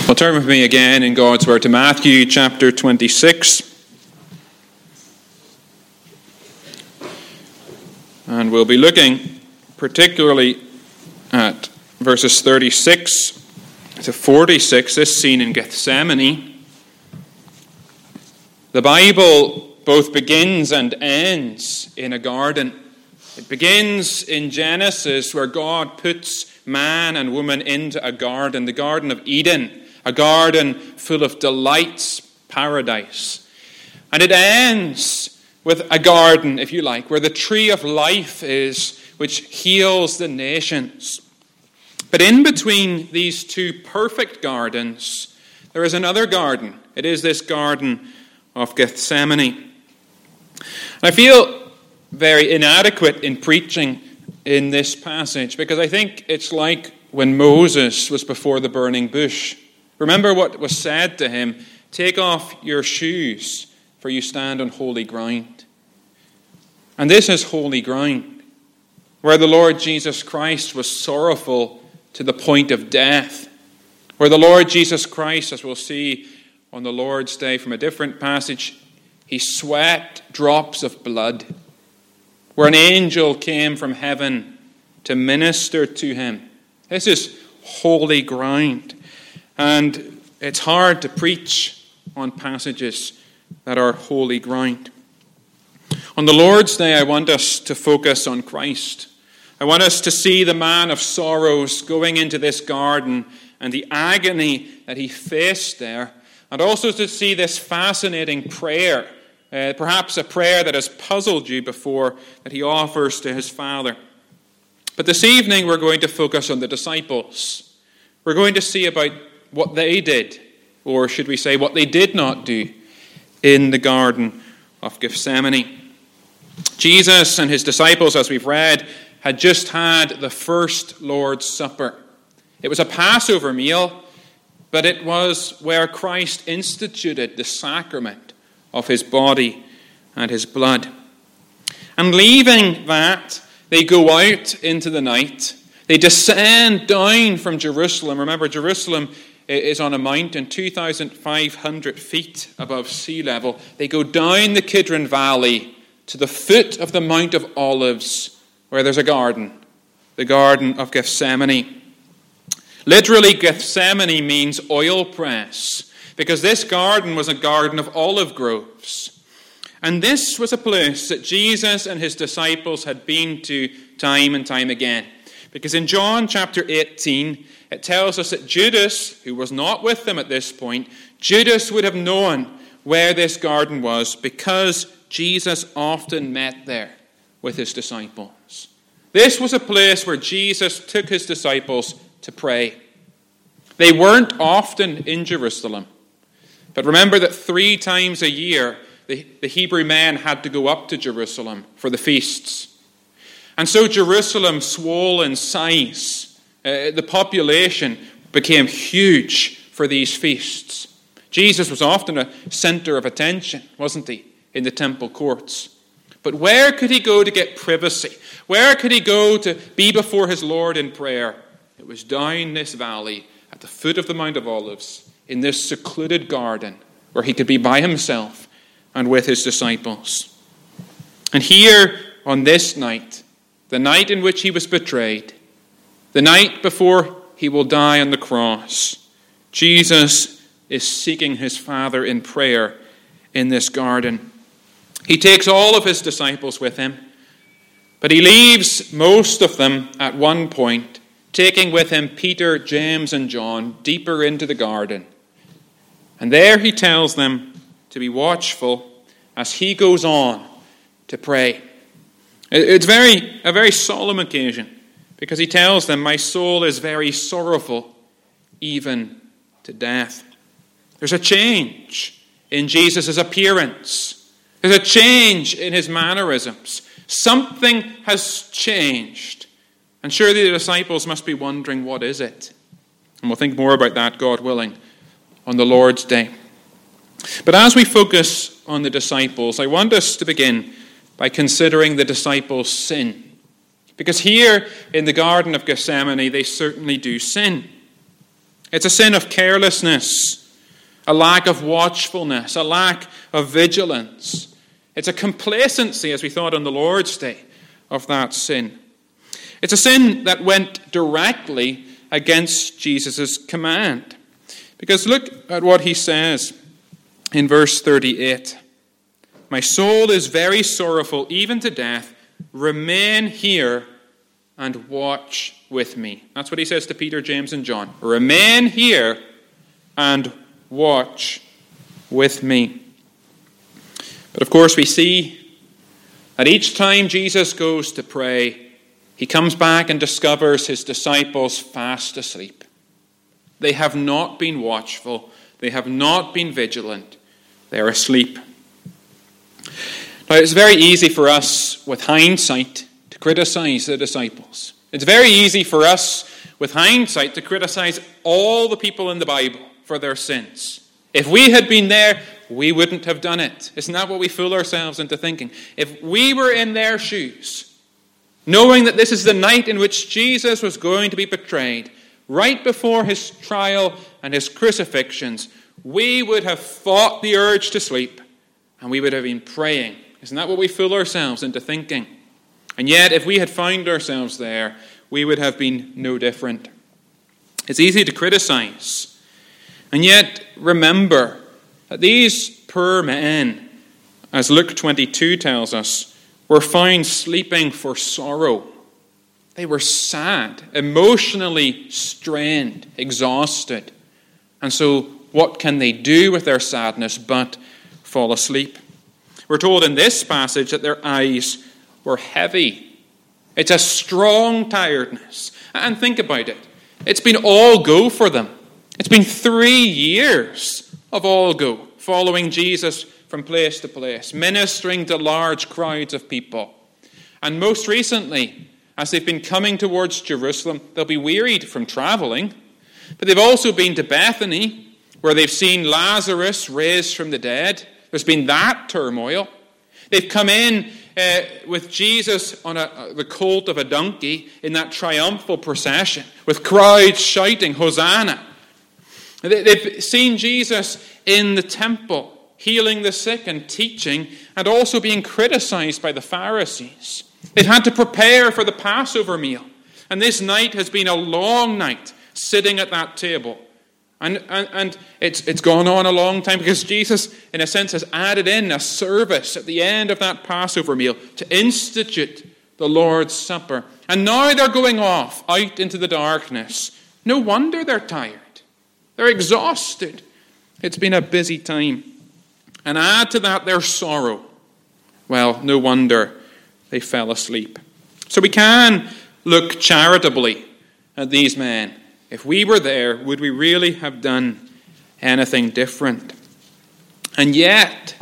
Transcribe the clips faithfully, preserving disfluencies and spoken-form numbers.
Well, turn with me again in God's Word to Matthew chapter twenty-six. And we'll be looking particularly at verses thirty-six to forty-six, this scene in Gethsemane. The Bible both begins and ends in a garden. It begins in Genesis, where God puts man and woman into a garden, the Garden of Eden, a garden full of delights, paradise. And it ends with a garden, if you like, where the tree of life is, which heals the nations. But in between these two perfect gardens, there is another garden. It is this garden of Gethsemane. I feel very inadequate in preaching in this passage, because I think it's like when Moses was before the burning bush. Remember what was said to him, "Take off your shoes, for you stand on holy ground." And this is holy ground, where the Lord Jesus Christ was sorrowful to the point of death, where the Lord Jesus Christ, as we'll see on the Lord's Day from a different passage, he sweat drops of blood, where an angel came from heaven to minister to him. This is holy ground. And it's hard to preach on passages that are holy ground. On the Lord's Day, I want us to focus on Christ. I want us to see the man of sorrows going into this garden and the agony that he faced there, and also to see this fascinating prayer, uh, perhaps a prayer that has puzzled you before, that he offers to his Father. But this evening, we're going to focus on the disciples. We're going to see about what they did, or should we say what they did not do, in the Garden of Gethsemane. Jesus and his disciples, as we've read, had just had the first Lord's Supper. It was a Passover meal, but it was where Christ instituted the sacrament of his body and his blood. And leaving that, they go out into the night. They descend down from Jerusalem. Remember, Jerusalem is on a mountain two thousand five hundred feet above sea level. They go down the Kidron Valley to the foot of the Mount of Olives, where there's a garden, the Garden of Gethsemane. Literally, Gethsemane means oil press, because this garden was a garden of olive groves. And this was a place that Jesus and his disciples had been to time and time again. Because in John chapter eighteen, it tells us that Judas, who was not with them at this point, Judas would have known where this garden was, because Jesus often met there with his disciples. This was a place where Jesus took his disciples to pray. They weren't often in Jerusalem. But remember that three times a year, the, the Hebrew men had to go up to Jerusalem for the feasts. And so Jerusalem swole in size. Uh, the population became huge for these feasts. Jesus was often a center of attention, wasn't he, in the temple courts? But where could he go to get privacy? Where could he go to be before his Lord in prayer? It was down this valley at the foot of the Mount of Olives, in this secluded garden where he could be by himself and with his disciples. And here on this night, the night in which he was betrayed, the night before he will die on the cross, Jesus is seeking his Father in prayer in this garden. He takes all of his disciples with him, but he leaves most of them at one point, taking with him Peter, James, and John deeper into the garden. And there he tells them to be watchful as he goes on to pray. It's very a very solemn occasion, because he tells them, "My soul is very sorrowful, even to death." There's a change in Jesus' appearance. There's a change in his mannerisms. Something has changed. And surely the disciples must be wondering, what is it? And we'll think more about that, God willing, on the Lord's Day. But as we focus on the disciples, I want us to begin by considering the disciples' sin. Because here in the Garden of Gethsemane, they certainly do sin. It's a sin of carelessness, a lack of watchfulness, a lack of vigilance. It's a complacency, as we thought on the Lord's Day, of that sin. It's a sin that went directly against Jesus' command. Because look at what he says in verse thirty-eight. My soul is very sorrowful, even to death. Remain here and watch with me. That's what he says to Peter, James, and John. Remain here and watch with me. But of course we see that each time Jesus goes to pray, he comes back and discovers his disciples fast asleep. They have not been watchful. They have not been vigilant. They are asleep. Now, it's very easy for us, with hindsight, to criticize the disciples. It's very easy for us, with hindsight, to criticize all the people in the Bible for their sins. If we had been there, we wouldn't have done it. Isn't that what we fool ourselves into thinking? If we were in their shoes, knowing that this is the night in which Jesus was going to be betrayed, right before his trial and his crucifixions, we would have fought the urge to sleep, and we would have been praying. Isn't that what we fool ourselves into thinking? And yet, if we had found ourselves there, we would have been no different. It's easy to criticize. And yet, remember that these poor men, as Luke twenty-two tells us, were found sleeping for sorrow. They were sad, emotionally strained, exhausted. And so, what can they do with their sadness but fall asleep? We're told in this passage that their eyes were heavy. It's a strong tiredness. And think about it. It's been all go for them. It's been three years of all go, following Jesus from place to place, ministering to large crowds of people. And most recently, as they've been coming towards Jerusalem, they'll be wearied from traveling. But they've also been to Bethany, where they've seen Lazarus raised from the dead. There's been that turmoil. They've come in uh, with Jesus on a, the colt of a donkey in that triumphal procession, with crowds shouting, Hosanna. They've seen Jesus in the temple, healing the sick and teaching, and also being criticized by the Pharisees. They've had to prepare for the Passover meal. And this night has been a long night, sitting at that table. And, and, and it's, it's gone on a long time because Jesus, in a sense, has added in a service at the end of that Passover meal to institute the Lord's Supper. And now they're going off out into the darkness. No wonder they're tired. They're exhausted. It's been a busy time. And add to that their sorrow. Well, no wonder they fell asleep. So we can look charitably at these men. If we were there, would we really have done anything different? And yet,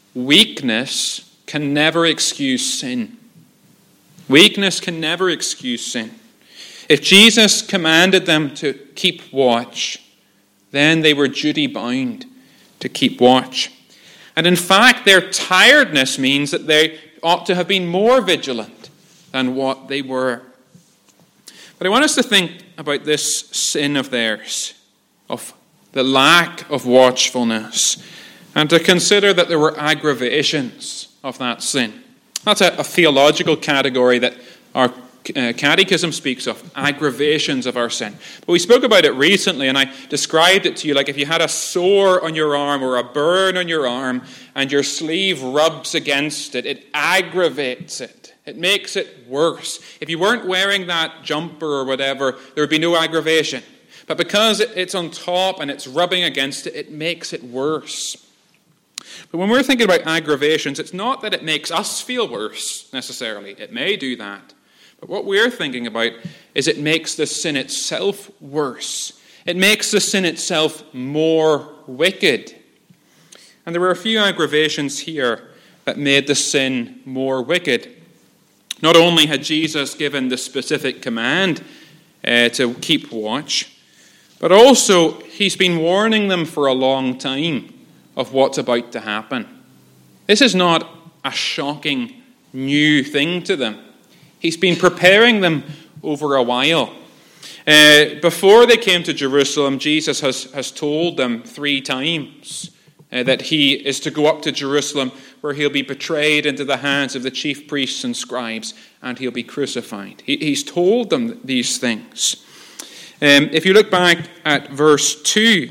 weakness can never excuse sin. Weakness can never excuse sin. If Jesus commanded them to keep watch, then they were duty-bound to keep watch. And in fact, their tiredness means that they ought to have been more vigilant than what they were. But I want us to think about this sin of theirs, of the lack of watchfulness, and to consider that there were aggravations of that sin. That's a, a theological category that our uh, catechism speaks of, aggravations of our sin. But we spoke about it recently, and I described it to you like if you had a sore on your arm or a burn on your arm, and your sleeve rubs against it, it aggravates it. It makes it worse. If you weren't wearing that jumper or whatever, there would be no aggravation. But because it's on top and it's rubbing against it, it makes it worse. But when we're thinking about aggravations, it's not that it makes us feel worse, necessarily. It may do that. But what we're thinking about is it makes the sin itself worse. It makes the sin itself more wicked. And there were a few aggravations here that made the sin more wicked. Not only had Jesus given the specific command uh, to keep watch, but also he's been warning them for a long time of what's about to happen. This is not a shocking new thing to them. He's been preparing them over a while. Uh, before they came to Jerusalem, Jesus has, has told them three times uh, that he is to go up to Jerusalem, where he'll be betrayed into the hands of the chief priests and scribes, and he'll be crucified. He, he's told them these things. Um, if you look back at verse two,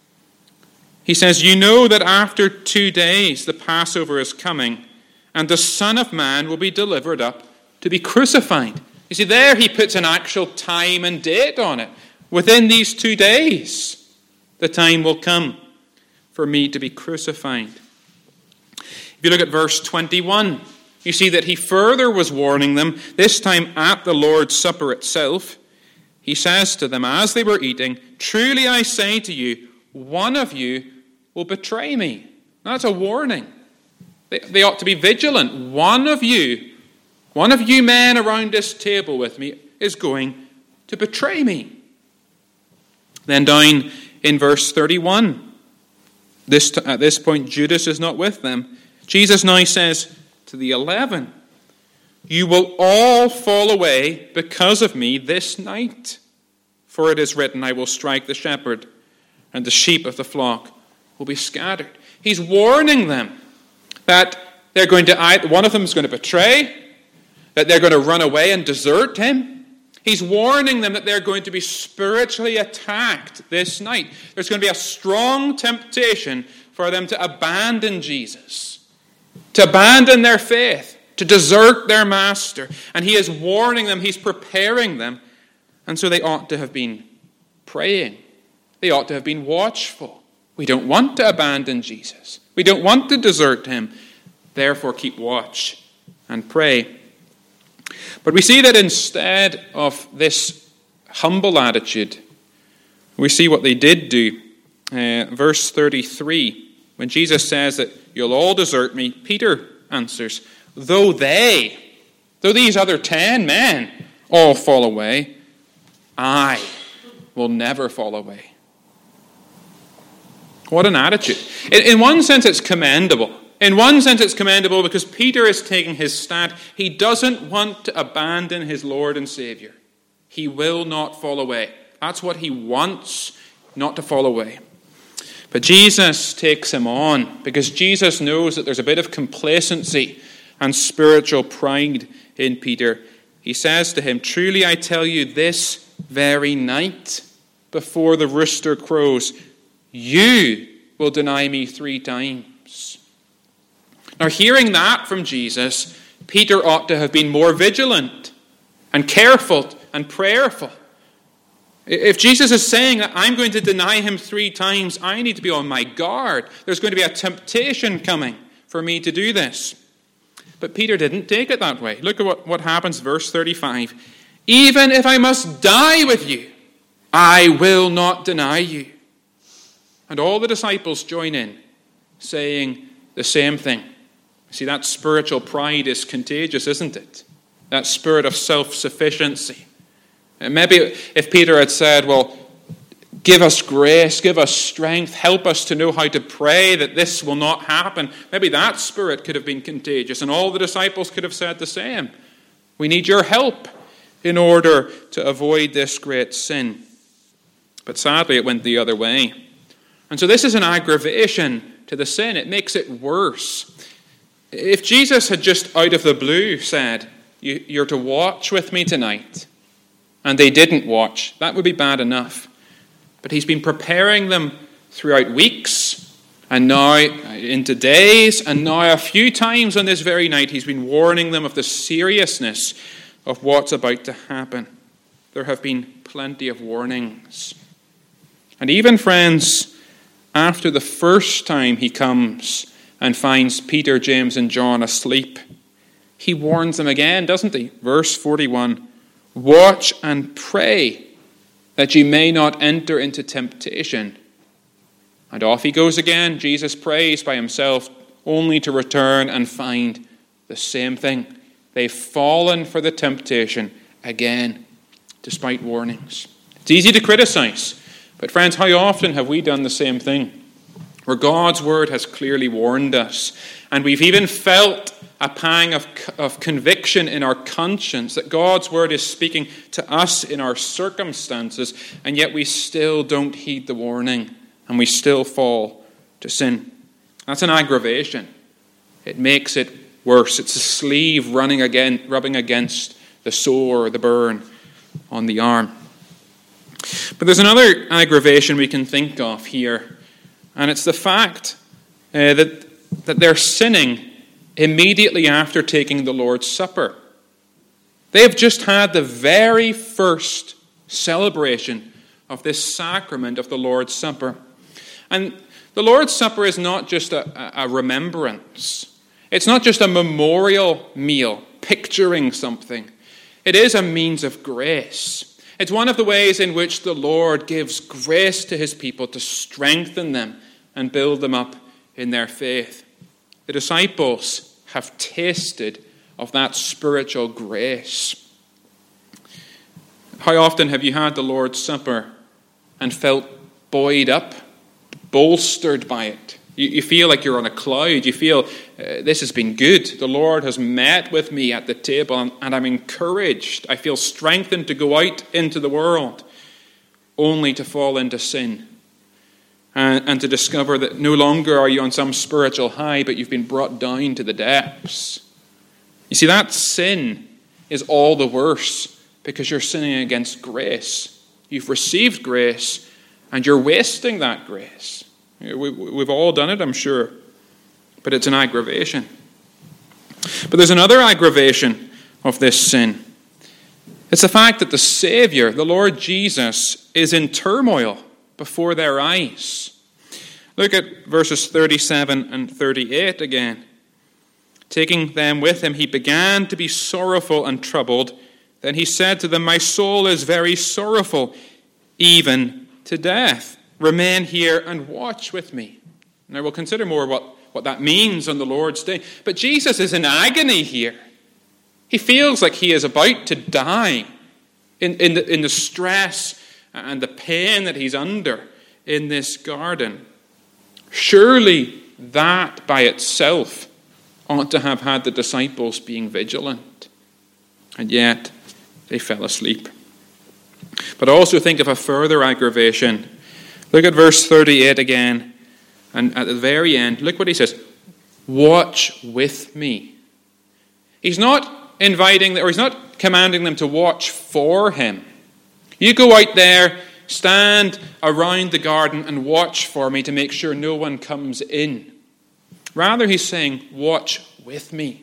he says, "You know that after two days the Passover is coming, and the Son of Man will be delivered up to be crucified." You see, there he puts an actual time and date on it. Within these two days, the time will come for me to be crucified. If you look at verse twenty-one, you see that he further was warning them, this time at the Lord's Supper itself. He says to them as they were eating, "Truly I say to you, one of you will betray me." Now, that's a warning. They, they ought to be vigilant. One of you, one of you men around this table with me is going to betray me. Then down in verse thirty-one, this, at this point Judas is not with them. Jesus now says to the eleven, "You will all fall away because of me this night. For it is written, I will strike the shepherd, and the sheep of the flock will be scattered." He's warning them that they're going to, one of them is going to betray, that they're going to run away and desert him. He's warning them that they're going to be spiritually attacked this night. There's going to be a strong temptation for them to abandon Jesus, to abandon their faith, to desert their master. And he is warning them, he's preparing them. And so they ought to have been praying. They ought to have been watchful. We don't want to abandon Jesus. We don't want to desert him. Therefore, keep watch and pray. But we see that instead of this humble attitude, we see what they did do. Uh, verse thirty-three, when Jesus says that you'll all desert me, Peter answers, though they, though these other ten men all fall away, I will never fall away. What an attitude. In, in one sense, it's commendable. In one sense, it's commendable because Peter is taking his stand. He doesn't want to abandon his Lord and Savior. He will not fall away. That's what he wants, not to fall away. But Jesus takes him on because Jesus knows that there's a bit of complacency and spiritual pride in Peter. He says to him, "Truly I tell you, this very night, before the rooster crows, you will deny me three times." Now, hearing that from Jesus, Peter ought to have been more vigilant and careful and prayerful. If Jesus is saying that I'm going to deny him three times, I need to be on my guard. There's going to be a temptation coming for me to do this. But Peter didn't take it that way. Look at what, what happens, verse thirty-five. "Even if I must die with you, I will not deny you." And all the disciples join in, saying the same thing. See, that spiritual pride is contagious, isn't it? That spirit of self-sufficiency. And maybe if Peter had said, well, give us grace, give us strength, help us to know how to pray that this will not happen, maybe that spirit could have been contagious, and all the disciples could have said the same. We need your help in order to avoid this great sin. But sadly, it went the other way. And so this is an aggravation to the sin. It makes it worse. If Jesus had just out of the blue said, you're to watch with me tonight, and they didn't watch, that would be bad enough. But he's been preparing them throughout weeks, and now into days, and now a few times on this very night, he's been warning them of the seriousness of what's about to happen. There have been plenty of warnings. And even, friends, after the first time he comes and finds Peter, James, and John asleep, he warns them again, doesn't he? Verse forty-one, "Watch and pray that you may not enter into temptation." And off he goes again. Jesus prays by himself, only to return and find the same thing. They've fallen for the temptation again, despite warnings. It's easy to criticize, but friends, how often have we done the same thing? Where God's word has clearly warned us, and we've even felt a pang of, of conviction in our conscience that God's word is speaking to us in our circumstances, and yet we still don't heed the warning, and we still fall to sin. That's an aggravation. It makes it worse. It's a sleeve running again, rubbing against the sore, the burn on the arm. But there's another aggravation we can think of here, and it's the fact uh, that, that they're sinning immediately after taking the Lord's Supper. They have just had the very first celebration of this sacrament of the Lord's Supper. And the Lord's Supper is not just a, a remembrance. It's not just a memorial meal picturing something. It is a means of grace. It's one of the ways in which the Lord gives grace to his people to strengthen them and build them up in their faith. The disciples have tasted of that spiritual grace. How often have you had the Lord's Supper and felt buoyed up, bolstered by it? You, you feel like you're on a cloud. You feel, uh, this has been good. The Lord has met with me at the table, and, and I'm encouraged. I feel strengthened to go out into the world, only to fall into sin. And, and to discover that no longer are you on some spiritual high, but you've been brought down to the depths. You see, that sin is all the worse because you're sinning against grace. You've received grace, and you're wasting that grace. We, we've all done it, I'm sure, but it's an aggravation. But there's another aggravation of this sin. It's the fact that the Savior, the Lord Jesus, is in turmoil before their eyes. Look at verses thirty-seven and thirty-eight again. Taking them with him, he began to be sorrowful and troubled. Then he said to them, "My soul is very sorrowful, even to death. Remain here and watch with me." Now we'll consider more what, what that means on the Lord's day. But Jesus is in agony here. He feels like he is about to die in, in, the, in the stress and the pain that he's under in this garden. Surely that by itself ought to have had the disciples being vigilant. And yet they fell asleep. But also think of a further aggravation. Look at verse thirty-eight again. And at the very end, look what he says. Watch with me. He's not inviting, or he's not commanding them to watch for him. You go out there, stand around the garden and watch for me to make sure no one comes in. Rather, he's saying, watch with me.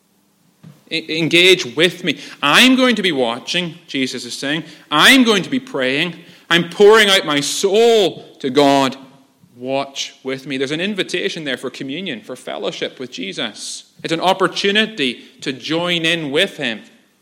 E- engage with me. I'm going to be watching, Jesus is saying. I'm going to be praying. I'm pouring out my soul to God. Watch with me. There's an invitation there for communion, for fellowship with Jesus. It's an opportunity to join in with him.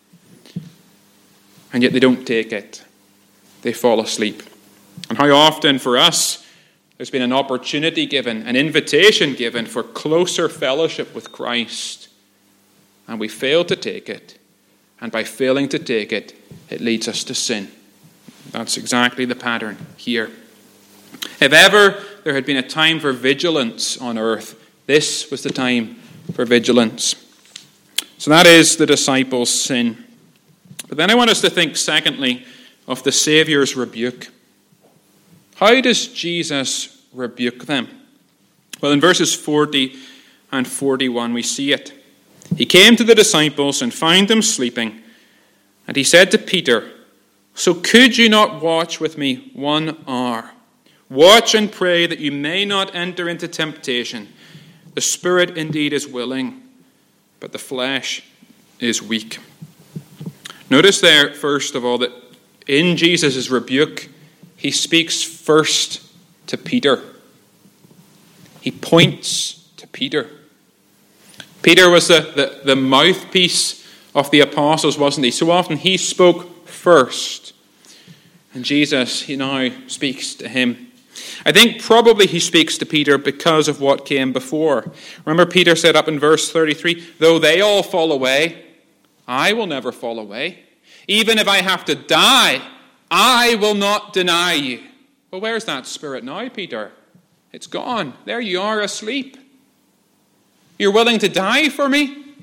And yet they don't take it. They fall asleep. And how often for us, there's been an opportunity given, an invitation given for closer fellowship with Christ. And we fail to take it. And by failing to take it, it leads us to sin. That's exactly the pattern here. If ever there had been a time for vigilance on earth, this was the time for vigilance. So that is the disciples' sin. But then I want us to think, secondly, of the Saviour's rebuke. How does Jesus rebuke them? Well, in verses forty and forty-one, we see it. He came to the disciples and found them sleeping, and he said to Peter, "So could you not watch with me one hour? Watch and pray that you may not enter into temptation. The spirit indeed is willing, but the flesh is weak." Notice there, first of all, that in Jesus' rebuke, he speaks first to Peter. He points to Peter. Peter was the, the, the mouthpiece of the apostles, wasn't he? So often he spoke first. And Jesus, he now speaks to him. I think probably he speaks to Peter because of what came before. Remember, Peter said up in verse thirty-three, "Though they all fall away, I will never fall away. Even if I have to die, I will not deny you." Well, where's that spirit now, Peter? It's gone. There you are, asleep. You're willing to die for me?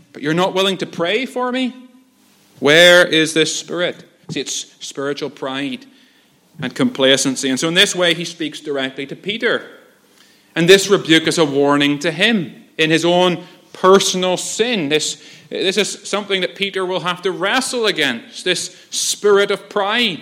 but you're not willing to pray for me? Where is this spirit? See, it's spiritual pride and complacency. And so in this way, he speaks directly to Peter. And this rebuke is a warning to him in his own personal sin. This, this is something that Peter will have to wrestle against, this spirit of pride.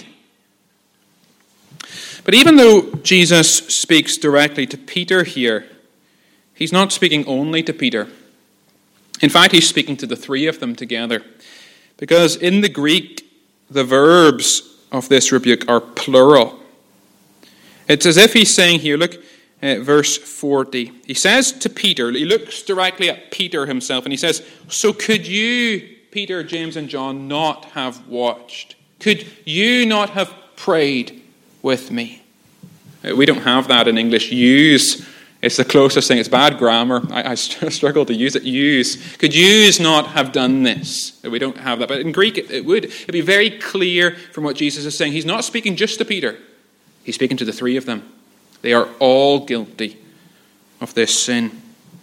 But even though Jesus speaks directly to Peter here, he's not speaking only to Peter. In fact, he's speaking to the three of them together. Because in the Greek, the verbs of this rebuke are plural. It's as if he's saying here, look, uh, verse forty. He says to Peter, he looks directly at Peter himself, and he says, so could you, Peter, James, and John, not have watched? Could you not have prayed with me? Uh, we don't have that in English. Use. It's the closest thing. It's bad grammar. I, I struggle to use it. Use. Could yous not have done this? We don't have that. But in Greek, it, it would. It'd be very clear from what Jesus is saying. He's not speaking just to Peter. He's speaking to the three of them. They are all guilty of this sin.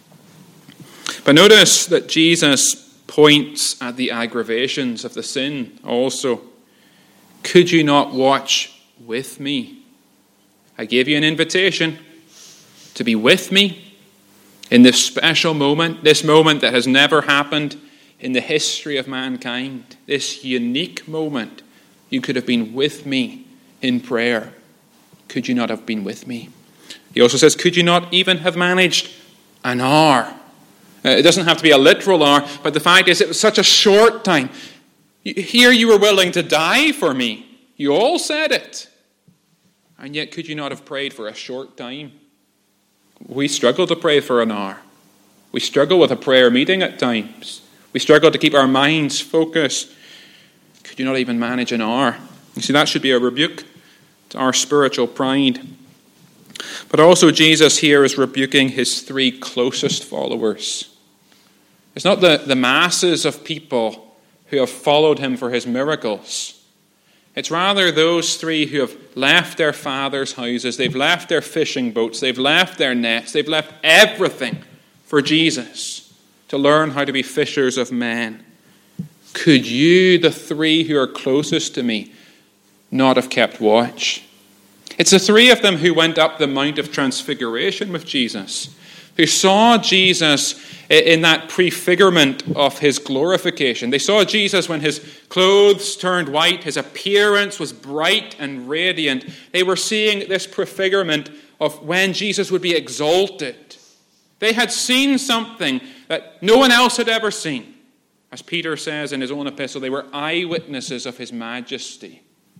But notice that Jesus points at the aggravations of the sin also. Could you not watch with me? I gave you an invitation to be with me in this special moment, this moment that has never happened in the history of mankind, this unique moment. You could have been with me in prayer. Could you not have been with me? He also says, could you not even have managed an hour? Uh, it doesn't have to be a literal hour, but the fact is it was such a short time. Here you were willing to die for me. You all said it. And yet could you not have prayed for a short time? We struggle to pray for an hour. We struggle with a prayer meeting at times. We struggle to keep our minds focused. Could you not even manage an hour? You see, that should be a rebuke to our spiritual pride. But also Jesus here is rebuking his three closest followers. It's not the, the masses of people who have followed him for his miracles. It's rather those three who have left their father's houses, they've left their fishing boats, they've left their nets, they've left everything for Jesus to learn how to be fishers of men. Could you, the three who are closest to me, not have kept watch? It's the three of them who went up the Mount of Transfiguration with Jesus, who saw Jesus in that prefigurement of his glorification. They saw Jesus when his clothes turned white, his appearance was bright and radiant. They were seeing this prefigurement of when Jesus would be exalted. They had seen something that no one else had ever seen. As Peter says in his own epistle, they were eyewitnesses of his majesty.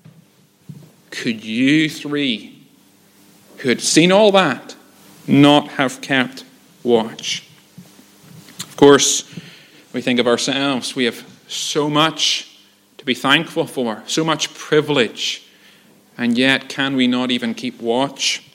Could you three, who had seen all that, not have kept watch? Of course, we think of ourselves. We have so much to be thankful for, so much privilege, and yet can we not even keep watch?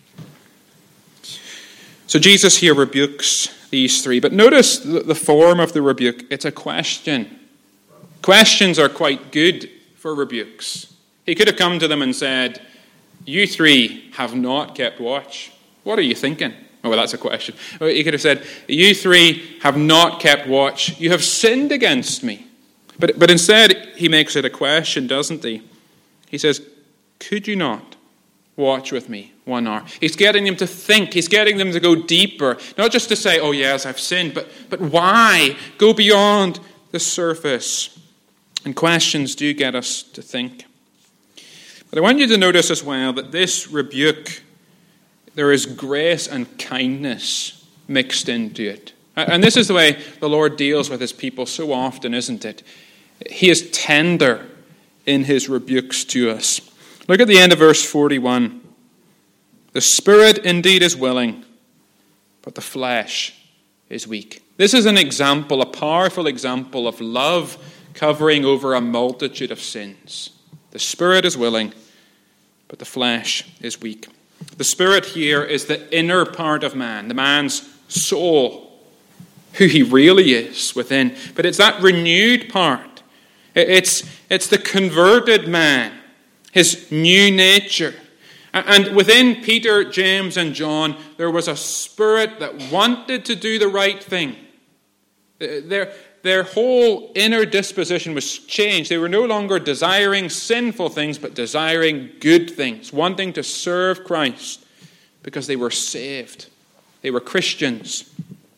So Jesus here rebukes these three. But notice the form of the rebuke. It's a question. Questions are quite good for rebukes. He could have come to them and said, you three have not kept watch. What are you thinking? Oh, well, that's a question. He could have said, you three have not kept watch. You have sinned against me. But, but instead, he makes it a question, doesn't he? He says, could you not watch with me one hour? He's getting them to think. He's getting them to go deeper. Not just to say, oh, yes, I've sinned, but, but why? Go beyond the surface. And questions do get us to think. But I want you to notice as well that this rebuke, there is grace and kindness mixed into it. And this is the way the Lord deals with his people so often, isn't it? He is tender in his rebukes to us. Look at the end of verse forty-one. The spirit indeed is willing, but the flesh is weak. This is an example, a powerful example of love covering over a multitude of sins. The spirit is willing, but the flesh is weak. The spirit here is the inner part of man, the man's soul, who he really is within. But it's that renewed part. It's, it's the converted man, his new nature. And within Peter, James, and John, there was a spirit that wanted to do the right thing. There, their whole inner disposition was changed. They were no longer desiring sinful things, but desiring good things, wanting to serve Christ because they were saved. They were Christians.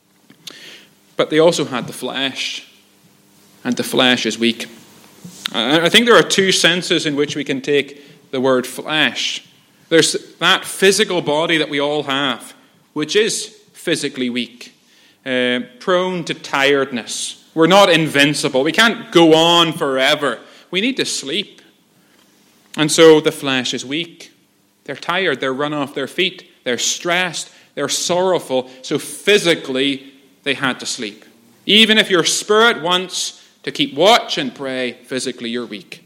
But they also had the flesh, and the flesh is weak. I think there are two senses in which we can take the word flesh. There's that physical body that we all have, which is physically weak, uh, prone to tiredness. We're not invincible. We can't go on forever. We need to sleep. And so the flesh is weak. They're tired. They're run off their feet. They're stressed. They're sorrowful. So physically, they had to sleep. Even if your spirit wants to keep watch and pray, physically you're weak.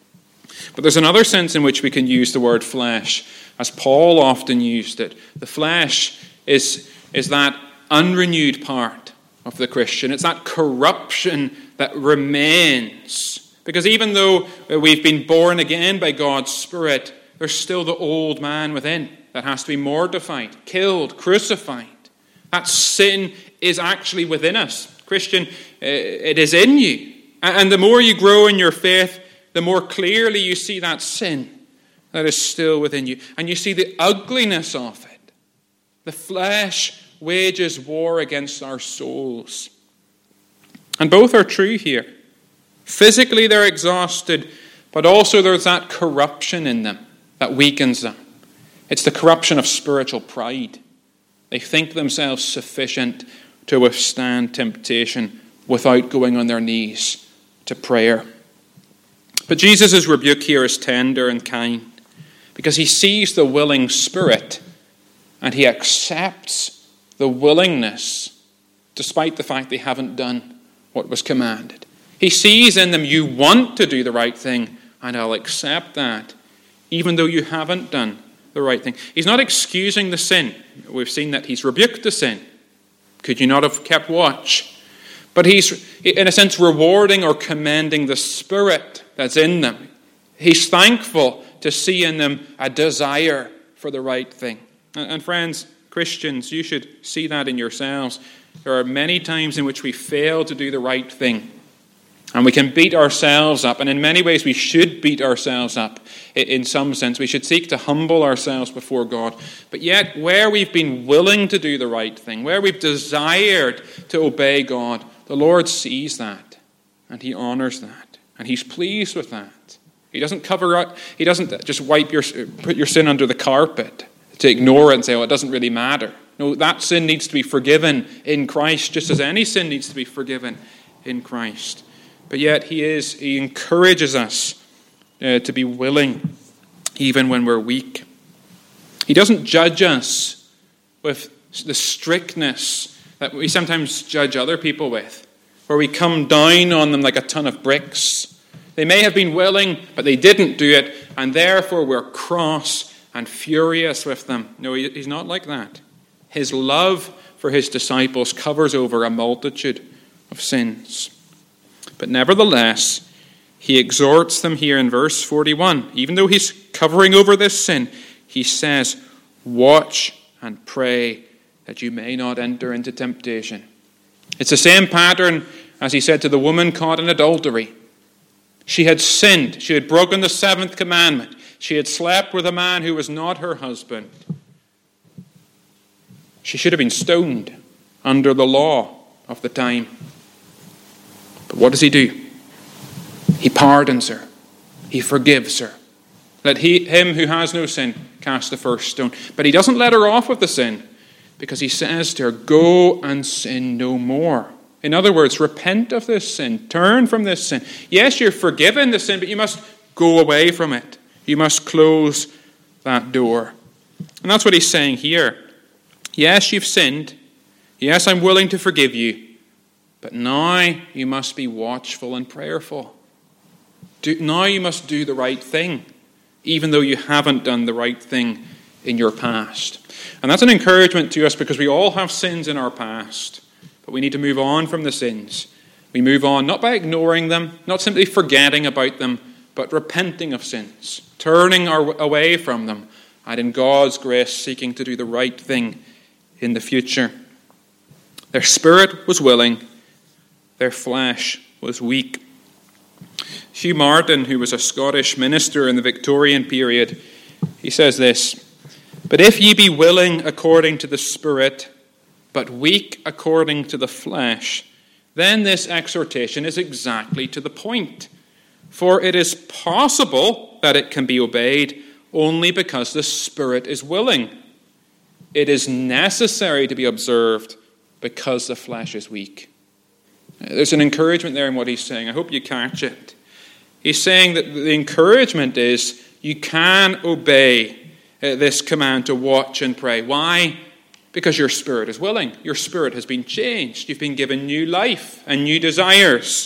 But there's another sense in which we can use the word flesh, as Paul often used it. The flesh is, is that unrenewed part of the Christian. It's that corruption that remains. Because even though we've been born again by God's Spirit, there's still the old man within that has to be mortified, killed, crucified. That sin is actually within us. Christian, it is in you. And the more you grow in your faith, the more clearly you see that sin that is still within you. And you see the ugliness of it. The flesh wages war against our souls. And both are true here. Physically they're exhausted, but also there's that corruption in them that weakens them. It's the corruption of spiritual pride. They think themselves sufficient to withstand temptation without going on their knees to prayer. But Jesus' rebuke here is tender and kind because he sees the willing spirit and he accepts the willingness despite the fact they haven't done what was commanded. He sees in them, you want to do the right thing, and I'll accept that, even though you haven't done the right thing. He's not excusing the sin. We've seen that he's rebuked the sin. Could you not have kept watch? But he's, in a sense, rewarding or commending the spirit that's in them. He's thankful to see in them a desire for the right thing. And, and friends, Christians, you should see that in yourselves. There are many times in which we fail to do the right thing. And we can beat ourselves up. And in many ways we should beat ourselves up. In some sense, we should seek to humble ourselves before God. But yet, where we've been willing to do the right thing, where we've desired to obey God, the Lord sees that. And he honors that. And he's pleased with that. He doesn't cover up, he doesn't just wipe your, put your sin under the carpet to ignore it and say, oh, it doesn't really matter. No, that sin needs to be forgiven in Christ, just as any sin needs to be forgiven in Christ. But yet he is, he encourages us uh, to be willing, even when we're weak. He doesn't judge us with the strictness that we sometimes judge other people with, where we come down on them like a ton of bricks. They may have been willing, but they didn't do it, and therefore we're cross and furious with them. No, he's not like that. His love for his disciples covers over a multitude of sins. But nevertheless, he exhorts them here in verse forty-one. Even though he's covering over this sin, he says, watch and pray that you may not enter into temptation. It's the same pattern as he said to the woman caught in adultery. She had sinned. She had broken the seventh commandment. She had slept with a man who was not her husband. She should have been stoned under the law of the time. But what does he do? He pardons her. He forgives her. Let he, him who has no sin cast the first stone. But he doesn't let her off with the sin, because he says to her, go and sin no more. In other words, repent of this sin. Turn from this sin. Yes, you're forgiven the sin, but you must go away from it. You must close that door. And that's what he's saying here. Yes, you've sinned. Yes, I'm willing to forgive you. But now you must be watchful and prayerful. Do, now you must do the right thing, even though you haven't done the right thing in your past. And that's an encouragement to us, because we all have sins in our past. But we need to move on from the sins. We move on not by ignoring them, not simply forgetting about them, but repenting of sins, turning our, away from them, and in God's grace seeking to do the right thing in the future. Their spirit was willing. their flesh was weak. Hugh Martin, who was a Scottish minister in the Victorian period, he says this, "But if ye be willing according to the Spirit, but weak according to the flesh, then this exhortation is exactly to the point. For it is possible that it can be obeyed only because the Spirit is willing. It is necessary to be observed because the flesh is weak." There's an encouragement there in what he's saying. I hope you catch it. He's saying that the encouragement is you can obey this command to watch and pray. Why? Because your spirit is willing. Your spirit has been changed. You've been given new life and new desires.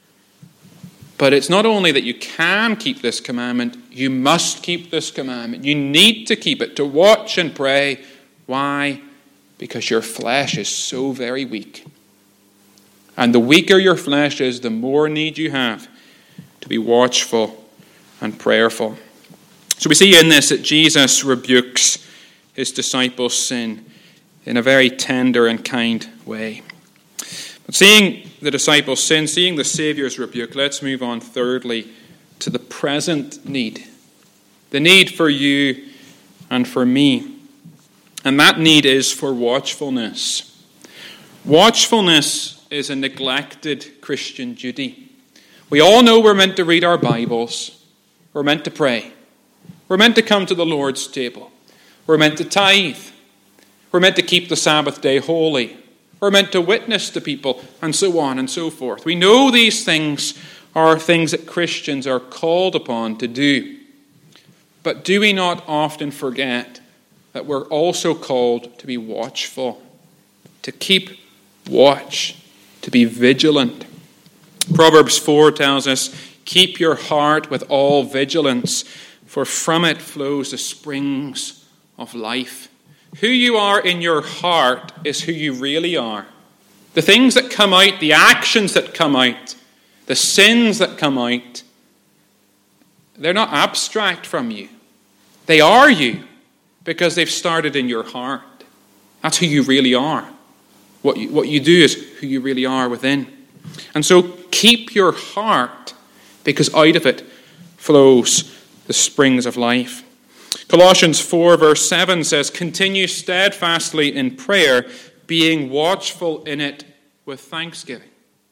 But it's not only that you can keep this commandment, you must keep this commandment. You need to keep it, to watch and pray. Why? Because your flesh is so very weak. And the weaker your flesh is, the more need you have to be watchful and prayerful. So we see in this that Jesus rebukes his disciples' sin in a very tender and kind way. But seeing the disciples' sin, seeing the Saviour's rebuke, let's move on thirdly to the present need. The need for you and for me. And that need is for watchfulness. Watchfulness is a neglected Christian duty. We all know we're meant to read our Bibles. We're meant to pray. We're meant to come to the Lord's table. We're meant to tithe. We're meant to keep the Sabbath day holy. We're meant to witness to people, and so on and so forth. We know these things are things that Christians are called upon to do. But do we not often forget that we're also called to be watchful, to keep watch, to be vigilant? Proverbs four tells us, "Keep your heart with all vigilance, for from it flows the springs of life." Who you are in your heart is who you really are. The things that come out, the actions that come out, the sins that come out, they're not abstract from you. They are you because they've started in your heart. That's who you really are. What you, what you do is who you really are within. And so keep your heart, because out of it flows the springs of life. Colossians four verse seven says, "Continue steadfastly in prayer, being watchful in it with thanksgiving."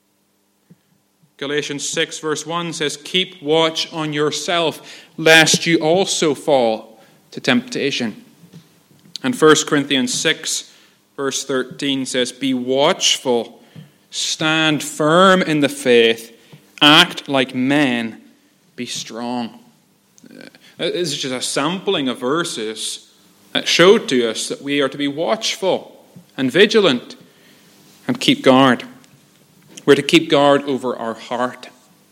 Galatians six verse one says, "Keep watch on yourself, lest you also fall to temptation." And First Corinthians six verse thirteen says, "Be watchful, stand firm in the faith, act like men, be strong." This is just a sampling of verses that show to us that we are to be watchful and vigilant and keep guard. We're to keep guard over our heart.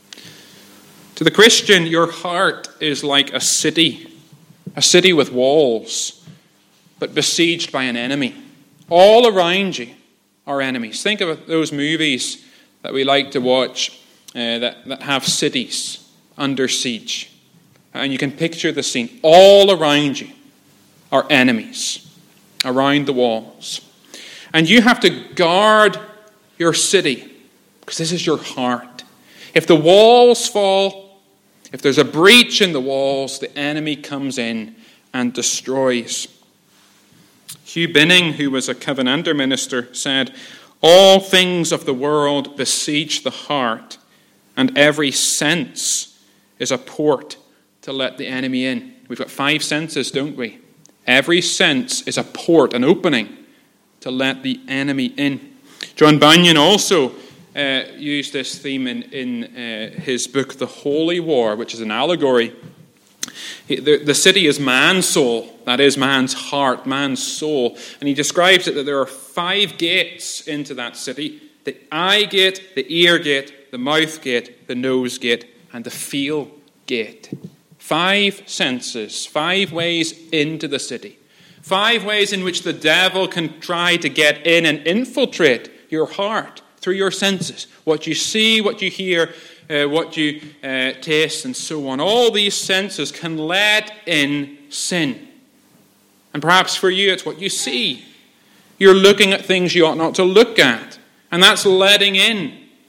To the Christian, your heart is like a city, a city with walls, but besieged by an enemy. All around you are enemies. Think of those movies that we like to watch uh, that, that have cities under siege. And you can picture the scene. All around you are enemies around the walls. And you have to guard your city because this is your heart. If the walls fall, if there's a breach in the walls, the enemy comes in and destroys. Hugh Binning, who was a Covenanter minister, said, "All things of the world besiege the heart, and every sense is a port to let the enemy in." We've got five senses, don't we? Every sense is a port, an opening to let the enemy in. John Bunyan also uh, used this theme in, in uh, his book, The Holy War, which is an allegory. He, the, the city is man's soul, that is man's heart, man's soul. And he describes it that there are five gates into that city: the eye gate, the ear gate, the mouth gate, the nose gate, and the feel gate. Five senses, five ways into the city. Five ways in which the devil can try to get in and infiltrate your heart through your senses. What you see, what you hear, uh, what you uh, taste, and so on. All these senses can let in sin. And perhaps for you, it's what you see. You're looking at things you ought not to look at. And that's letting in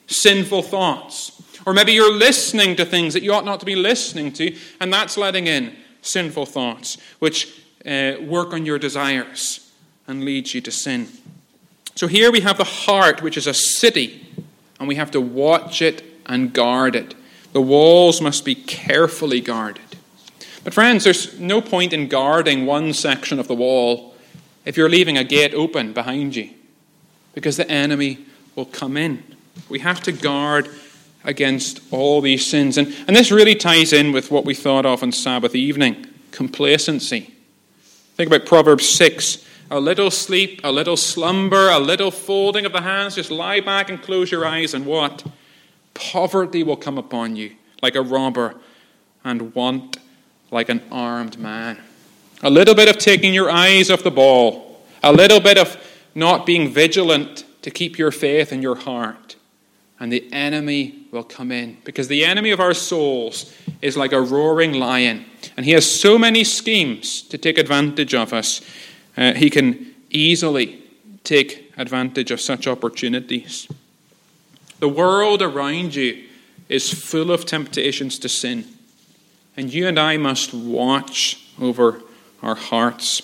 sinful thoughts. Or maybe you're listening to things that you ought not to be listening to, and that's letting in sinful thoughts, which uh, work on your desires and lead you to sin. So here we have the heart, which is a city, and we have to watch it and guard it. The walls must be carefully guarded. But friends, there's no point in guarding one section of the wall if you're leaving a gate open behind you, because the enemy will come in. We have to guard against all these sins. And, and this really ties in with what we thought of on Sabbath evening, complacency. Think about Proverbs six. A little sleep, a little slumber, a little folding of the hands. Just lie back and close your eyes, and what? Poverty will come upon you like a robber, and want like an armed man. A little bit of taking your eyes off the ball. A little bit of not being vigilant to keep your faith in your heart. And the enemy will come in. Because the enemy of our souls is like a roaring lion. And he has so many schemes to take advantage of us. Uh, he can easily take advantage of such opportunities. The world around you is full of temptations to sin. And you and I must watch over our hearts.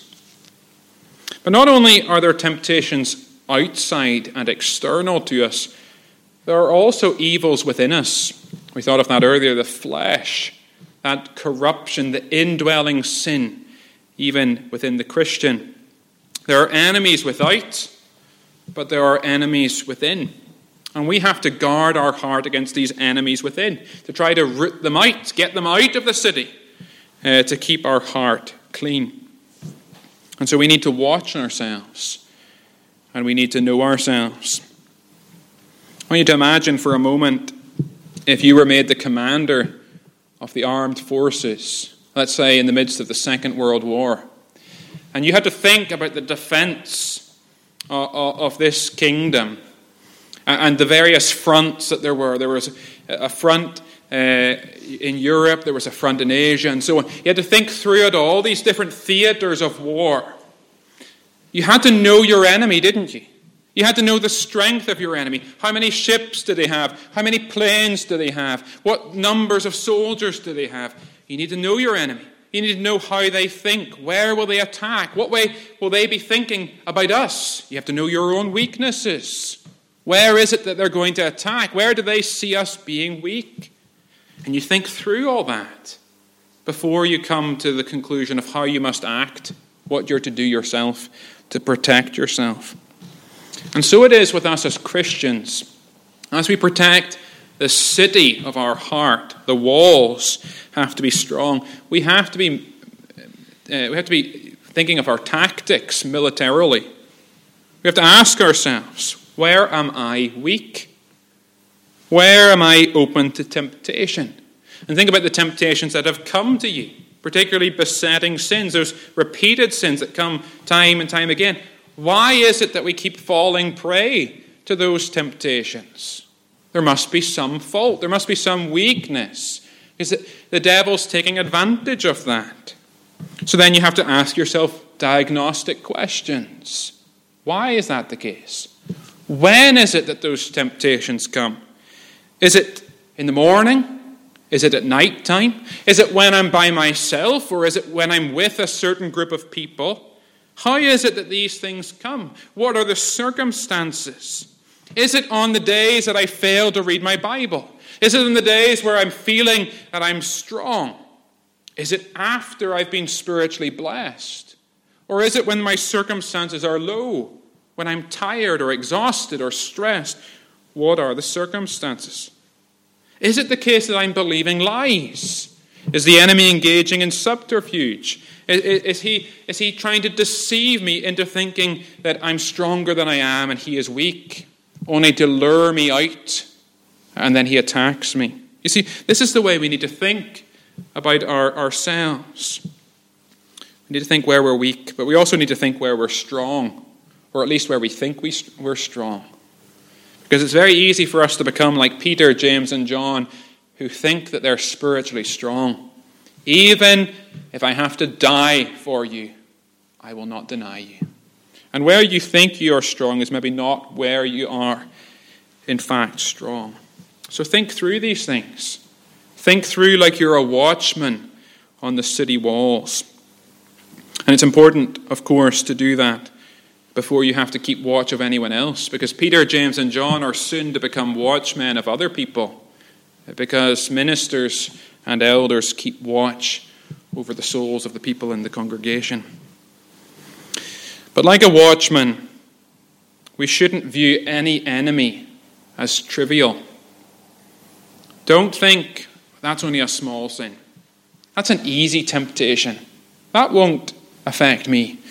But not only are there temptations outside and external to us, there are also evils within us. We thought of that earlier, the flesh, that corruption, the indwelling sin, even within the Christian. There are enemies without, but there are enemies within. And we have to guard our heart against these enemies within, to try to root them out, get them out of the city, uh, to keep our heart clean. And so we need to watch ourselves, and we need to know ourselves. I want you to imagine for a moment if you were made the commander of the armed forces, let's say in the midst of the Second World War, and you had to think about the defense of, of this kingdom and the various fronts that there were. There was a front uh, in Europe, there was a front in Asia, and so on. You had to think through it all, these different theaters of war. You had to know your enemy, didn't you? You had to know the strength of your enemy. How many ships do they have? How many planes do they have? What numbers of soldiers do they have? You need to know your enemy. You need to know how they think. Where will they attack? What way will they be thinking about us? You have to know your own weaknesses. Where is it that they're going to attack? Where do they see us being weak? And you think through all that before you come to the conclusion of how you must act, what you're to do yourself to protect yourself. And so it is with us as Christians. As we protect the city of our heart, the walls have to be strong. We have to be, uh, we have to be thinking of our tactics militarily. We have to ask ourselves, where am I weak? Where am I open to temptation? And think about the temptations that have come to you, particularly besetting sins, those repeated sins that come time and time again. Why is it that we keep falling prey to those temptations? There must be some fault. There must be some weakness. Is it the devil's taking advantage of that? So then you have to ask yourself diagnostic questions. Why is that the case? When is it that those temptations come? Is it in the morning? Is it at night time? Is it when I'm by myself? Or is it when I'm with a certain group of people? How is it that these things come? What are the circumstances? Is it on the days that I fail to read my Bible? Is it in the days where I'm feeling that I'm strong? Is it after I've been spiritually blessed? Or is it when my circumstances are low? When I'm tired or exhausted or stressed? What are the circumstances? Is it the case that I'm believing lies? Is the enemy engaging in subterfuge? Is, is, he, is he trying to deceive me into thinking that I'm stronger than I am and he is weak, only to lure me out, and then he attacks me? You see, this is the way we need to think about our, ourselves. We need to think where we're weak, but we also need to think where we're strong, or at least where we think we, we're strong. Because it's very easy for us to become like Peter, James, and John, who think that they're spiritually strong. Even if I have to die for you, I will not deny you. And where you think you are strong is maybe not where you are. in fact strong. So think through these things. Think through like you're a watchman on the city walls. And it's important, of course, to do that before you have to keep watch of anyone else, because Peter, James, and John are soon to become watchmen of other people, because ministers and elders keep watch over the souls of the people in the congregation. But like a watchman, we shouldn't view any enemy as trivial. Don't think that's only a small sin. That's an easy temptation. That won't affect me.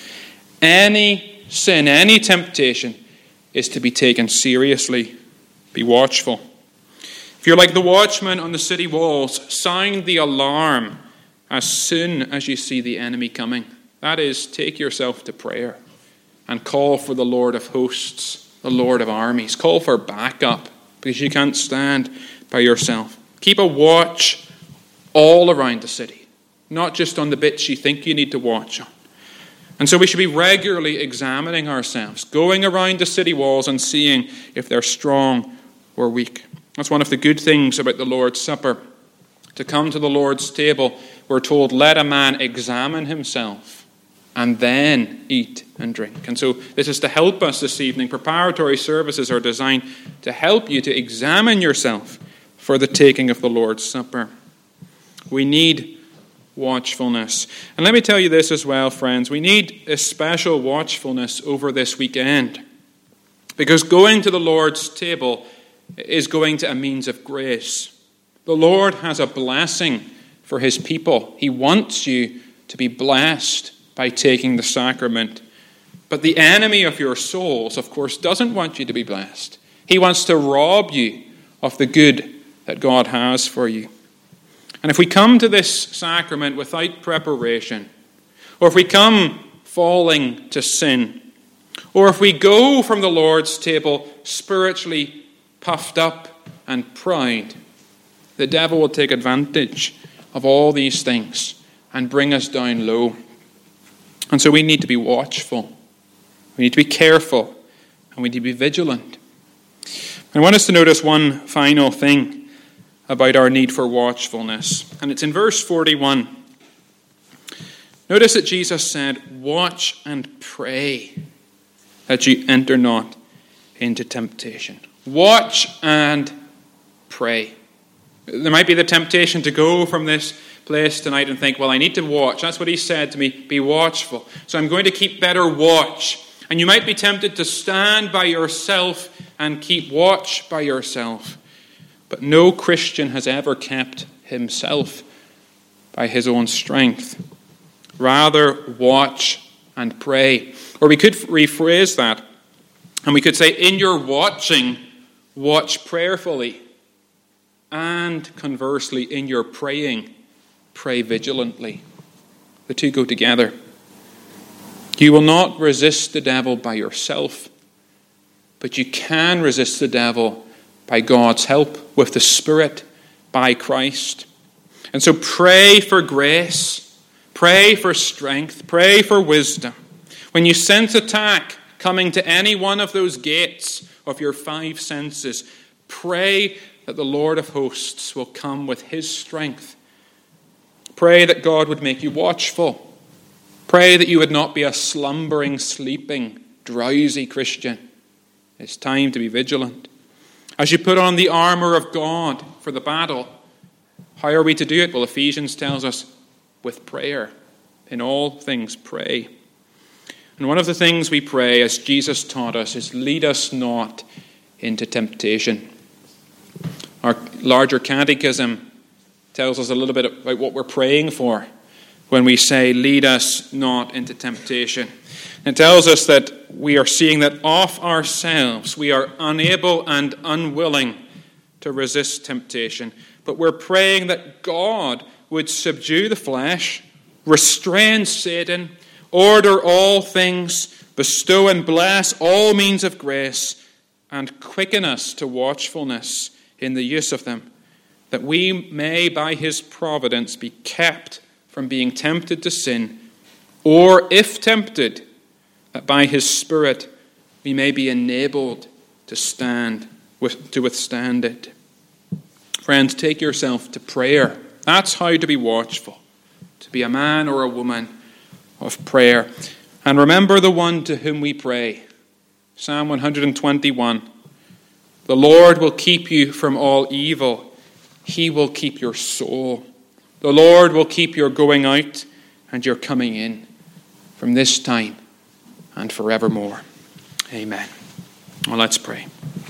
Any sin, any temptation is to be taken seriously. Be watchful. If you're like the watchman on the city walls, sound the alarm as soon as you see the enemy coming. That is, take yourself to prayer and call for the Lord of hosts, the Lord of armies. Call for backup, because you can't stand by yourself. Keep a watch all around the city, not just on the bits you think you need to watch on. And so we should be regularly examining ourselves, going around the city walls and seeing if they're strong or weak. That's one of the good things about the Lord's Supper. To come to the Lord's table, we're told, let a man examine himself and then eat and drink. And so this is to help us this evening. Preparatory services are designed to help you to examine yourself for the taking of the Lord's Supper. We need watchfulness. And let me tell you this as well, friends. We need a special watchfulness over this weekend, because going to the Lord's table is going to a means of grace. The Lord has a blessing for his people. He wants you to be blessed by taking the sacrament. But the enemy of your souls, of course, doesn't want you to be blessed. He wants to rob you of the good that God has for you. And if we come to this sacrament without preparation, or if we come falling to sin, or if we go from the Lord's table spiritually puffed up and proud, the devil will take advantage of all these things and bring us down low. And so we need to be watchful. We need to be careful, and we need to be vigilant. I want us to notice one final thing about our need for watchfulness. And it's in verse forty-one. Notice that Jesus said, watch and pray that you enter not into temptation. Watch and pray. There might be the temptation to go from this place tonight and think, well, I need to watch. That's what he said to me, be watchful. So I'm going to keep better watch. And you might be tempted to stand by yourself and keep watch by yourself. But no Christian has ever kept himself by his own strength. Rather, watch and pray. Or we could rephrase that, and we could say, in your watching, watch prayerfully. And conversely, in your praying, pray vigilantly. The two go together. You will not resist the devil by yourself, but you can resist the devil by God's help, with the Spirit, by Christ. And so pray for grace, pray for strength, pray for wisdom. When you sense attack coming to any one of those gates of your five senses, pray that the Lord of hosts will come with his strength. Pray that God would make you watchful. Pray that you would not be a slumbering, sleeping, drowsy Christian. It's time to be vigilant. As you put on the armour of God for the battle, how are we to do it? Well, Ephesians tells us with prayer. In all things, pray. And one of the things we pray, as Jesus taught us, is lead us not into temptation. Our larger catechism tells us a little bit about what we're praying for when we say, lead us not into temptation. It tells us that we are seeing that of ourselves we are unable and unwilling to resist temptation. But we're praying that God would subdue the flesh, restrain Satan, order all things, bestow and bless all means of grace, and quicken us to watchfulness in the use of them, that we may by his providence be kept from being tempted to sin, or if tempted, that by his Spirit we may be enabled to stand with, to withstand it. Friends, take yourself to prayer. That's how to be watchful, to be a man or a woman of prayer. And remember the one to whom we pray. Psalm one twenty-one. The Lord will keep you from all evil. He will keep your soul. The Lord will keep your going out and your coming in from this time and forevermore. Amen. Well, let's pray.